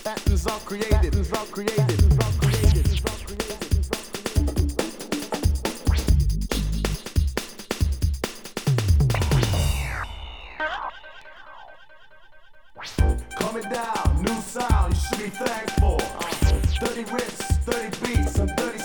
Patterns are created. Coming down, new sound, you should be thankful. 30 rips, 30 beats, and 30